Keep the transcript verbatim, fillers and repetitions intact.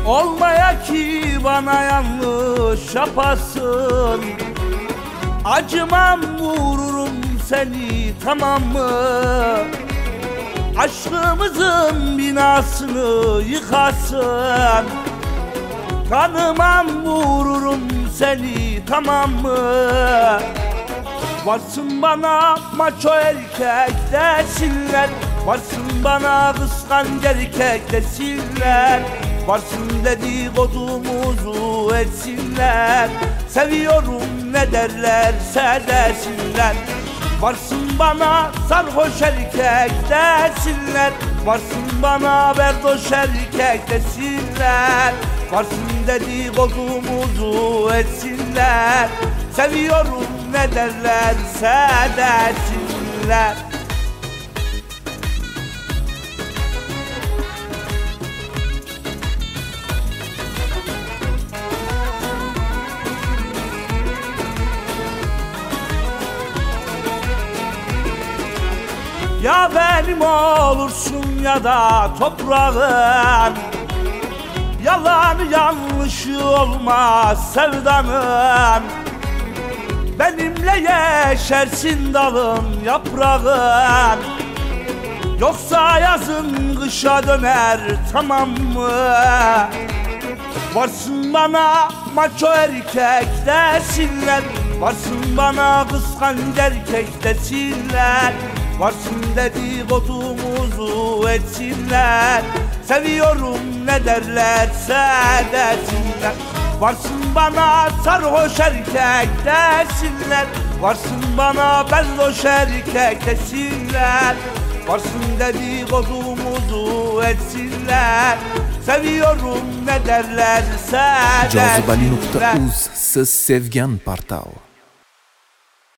Olmaya ki bana yanlış yapasın. Acımam, vururum seni, tamam mı? Aşkımızın binasını yıkasın. Tanımam, vururum seni, tamam mı? Varsın bana maço erkek desinler, varsın bana kıskanç erkek desinler, varsın dedikodumuzu etsinler. Seviyorum ne derlerse desinler. Varsın bana sarhoş erkek desinler, varsın bana berdoş erkek desinler, varsın dedikodumuzu etsinler. Seviyorum ne derlerse desinler. Ya benim olursun ya da toprağın, yalanı yanlışı olmaz sevdanın. Benimle yeşersin dalın yaprağın, yoksa yazın kışa döner, tamam mı? Varsın bana maço erkek desinler, varsın bana kıskanç erkek desinler, varsın dedikodumuzu etsinler. Seviyorum ne derlerse desinler. Varsın bana sarhoş erkek desinler, varsın bana belloş erkek desinler, varsın dedikodumuzu etsinler. Seviyorum ne derlerse desinler. Cazibali nokta uz siz sevgan portal.